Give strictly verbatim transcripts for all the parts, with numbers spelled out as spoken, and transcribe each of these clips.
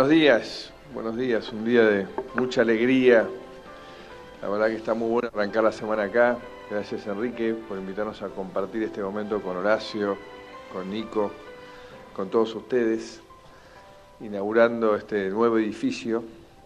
Buenos días, buenos días, un día de mucha alegría. La verdad que está muy bueno arrancar la semana acá. Gracias, Enrique, por invitarnos a compartir este momento con Horacio, con Nico, con todos ustedes, inaugurando este nuevo edificio.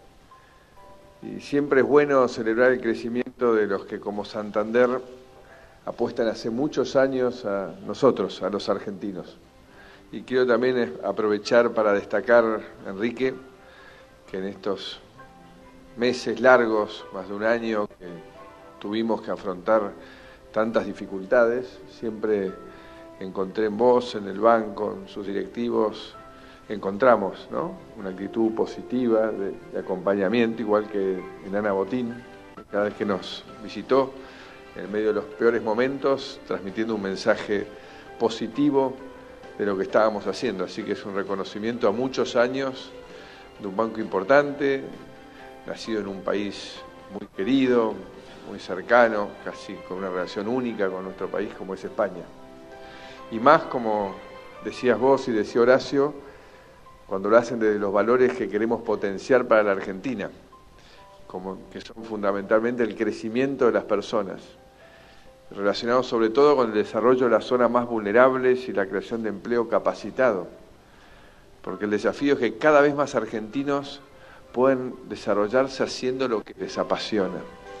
Y siempre es bueno celebrar el crecimiento de los que como Santander apuestan hace muchos años a nosotros, a los argentinos. Y quiero también aprovechar para destacar, Enrique, que en estos meses largos, más de un año, que tuvimos que afrontar tantas dificultades, siempre encontré en vos, en el banco, en sus directivos, encontramos, ¿no?, una actitud positiva de, de acompañamiento, igual que en Ana Botín, cada vez que nos visitó, en medio de los peores momentos, transmitiendo un mensaje positivo de lo que estábamos haciendo. Así que es un reconocimiento a muchos años de un banco importante, nacido en un país muy querido, muy cercano, casi con una relación única con nuestro país como es España. Y más, como decías vos y decía Horacio, cuando lo hacen desde los valores que queremos potenciar para la Argentina, como que son fundamentalmente el crecimiento de las personas, relacionados sobre todo con el desarrollo de las zonas más vulnerables y la creación de empleo capacitado, porque el desafío es que cada vez más argentinos pueden desarrollarse haciendo lo que les apasiona.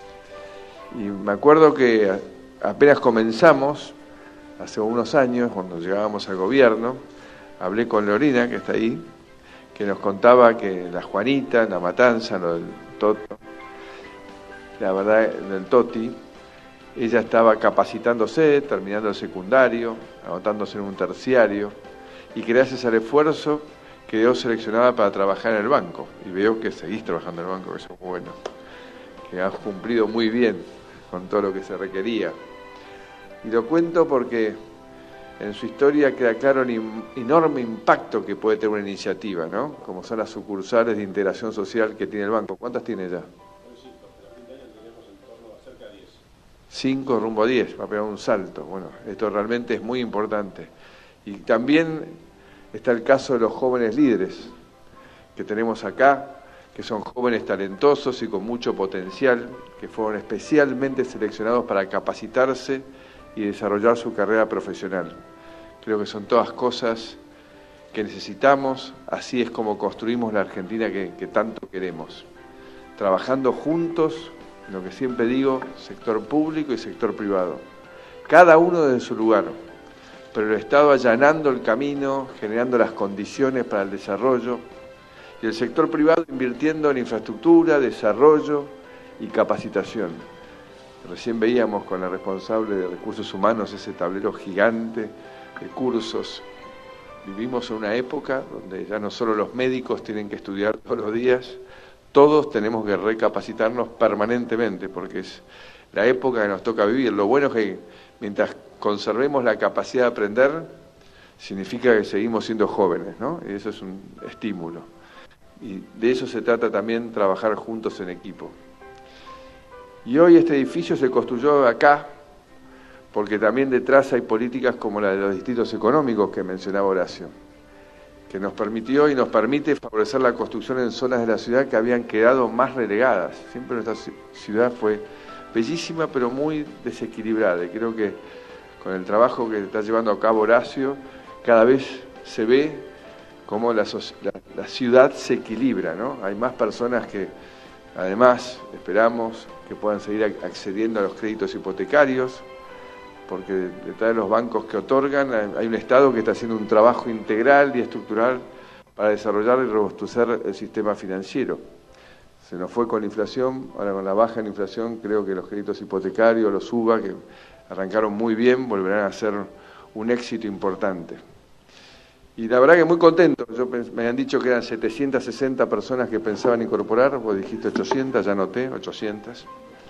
Y me acuerdo que apenas comenzamos, hace unos años, cuando llegábamos al gobierno, hablé con Lorena, que está ahí, que nos contaba que la Juanita, la Matanza, lo del Toto, la verdad, del Toti, ella estaba capacitándose, terminando el secundario, anotándose en un terciario, y que gracias al esfuerzo quedó seleccionada para trabajar en el banco. Y veo que seguís trabajando en el banco, que eso es bueno, que has cumplido muy bien con todo lo que se requería. Y lo cuento porque en su historia queda claro el enorme impacto que puede tener una iniciativa, ¿no?, como son las sucursales de integración social que tiene el banco. ¿Cuántas tiene ya? Cinco rumbo a diez, va a pegar un salto. Bueno, esto realmente es muy importante. Y también está el caso de los jóvenes líderes que tenemos acá, que son jóvenes talentosos y con mucho potencial, que fueron especialmente seleccionados para capacitarse y desarrollar su carrera profesional. Creo que son todas cosas que necesitamos, así es como construimos la Argentina que, que tanto queremos, trabajando juntos, lo que siempre digo, sector público y sector privado, cada uno desde su lugar, pero el Estado allanando el camino, generando las condiciones para el desarrollo, y el sector privado invirtiendo en infraestructura, desarrollo y capacitación. Recién veíamos con la responsable de Recursos Humanos ese tablero gigante de cursos. Vivimos en una época donde ya no solo los médicos tienen que estudiar todos los días, todos tenemos que recapacitarnos permanentemente, porque es la época que nos toca vivir. Lo bueno es que mientras conservemos la capacidad de aprender, significa que seguimos siendo jóvenes, ¿no? Y eso es un estímulo. Y de eso se trata también, trabajar juntos en equipo. Y hoy este edificio se construyó acá, porque también detrás hay políticas como la de los distritos económicos que mencionaba Horacio, que nos permitió y nos permite favorecer la construcción en zonas de la ciudad que habían quedado más relegadas. Siempre nuestra ciudad fue bellísima, pero muy desequilibrada. Y creo que con el trabajo que está llevando a cabo Horacio, cada vez se ve cómo la, la, la ciudad se equilibra, ¿no? Hay más personas que, además, esperamos que puedan seguir accediendo a los créditos hipotecarios, porque detrás de los bancos que otorgan hay un Estado que está haciendo un trabajo integral y estructural para desarrollar y robustecer el sistema financiero. Se nos fue con la inflación, ahora con la baja en inflación creo que los créditos hipotecarios, los U B A, que arrancaron muy bien, volverán a ser un éxito importante. Y la verdad que muy contento. Yo, me han dicho que eran setecientas sesenta personas que pensaban incorporar, vos dijiste ochocientas, ya noté, ochocientas.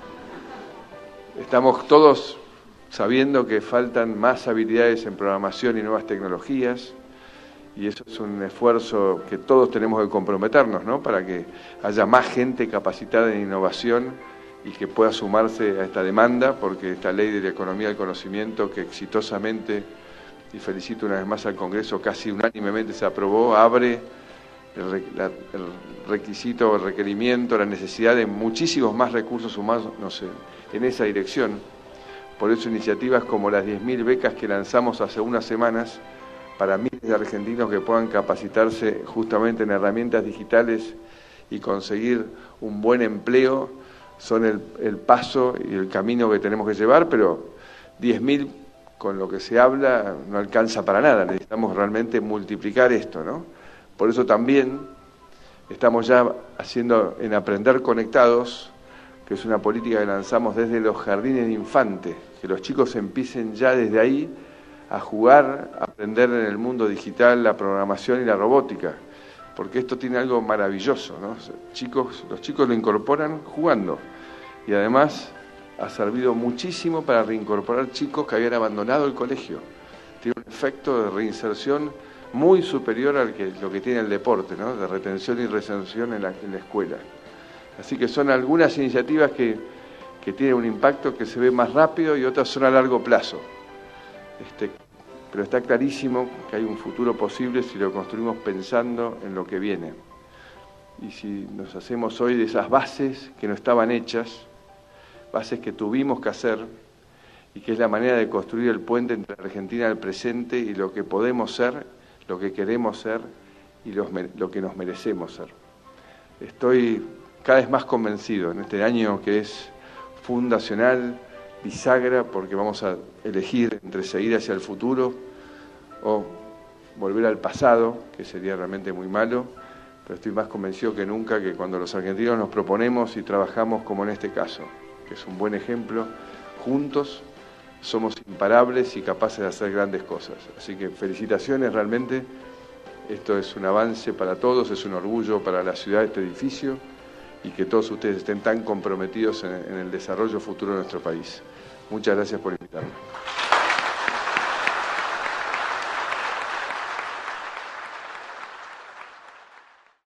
Estamos todos sabiendo que faltan más habilidades en programación y nuevas tecnologías, y eso es un esfuerzo que todos tenemos que comprometernos, ¿no?, para que haya más gente capacitada en innovación y que pueda sumarse a esta demanda, porque esta ley de la economía del conocimiento, que exitosamente, y felicito una vez más al Congreso, casi unánimemente se aprobó, abre el, re, la, el requisito, el requerimiento, la necesidad de muchísimos más recursos humanos, no sé, en esa dirección. Por eso iniciativas como las diez mil becas que lanzamos hace unas semanas para miles de argentinos que puedan capacitarse justamente en herramientas digitales y conseguir un buen empleo, son el, el paso y el camino que tenemos que llevar, pero diez mil con lo que se habla no alcanza para nada, necesitamos realmente multiplicar esto, ¿no? Por eso también estamos ya haciendo en Aprender Conectados, que es una política que lanzamos desde los jardines de infantes, que los chicos empiecen ya desde ahí a jugar, a aprender en el mundo digital la programación y la robótica, porque esto tiene algo maravilloso, ¿no? Chicos, los chicos lo incorporan jugando y además ha servido muchísimo para reincorporar chicos que habían abandonado el colegio. Tiene un efecto de reinserción muy superior al que lo que tiene el deporte, ¿no? De retención y reinserción en la, en la escuela. Así que son algunas iniciativas que, que tienen un impacto que se ve más rápido y otras son a largo plazo. Este, pero está clarísimo que hay un futuro posible si lo construimos pensando en lo que viene. Y si nos hacemos hoy de esas bases que no estaban hechas, bases que tuvimos que hacer y que es la manera de construir el puente entre la Argentina del presente y lo que podemos ser, lo que queremos ser y los, lo que nos merecemos ser. Estoy cada vez más convencido en este año que es fundacional, bisagra, porque vamos a elegir entre seguir hacia el futuro o volver al pasado, que sería realmente muy malo, pero estoy más convencido que nunca que cuando los argentinos nos proponemos y trabajamos como en este caso, que es un buen ejemplo, juntos somos imparables y capaces de hacer grandes cosas. Así que felicitaciones, realmente, esto es un avance para todos, es un orgullo para la ciudad, este edificio, y que todos ustedes estén tan comprometidos en, en el desarrollo futuro de nuestro país. Muchas gracias por invitarme.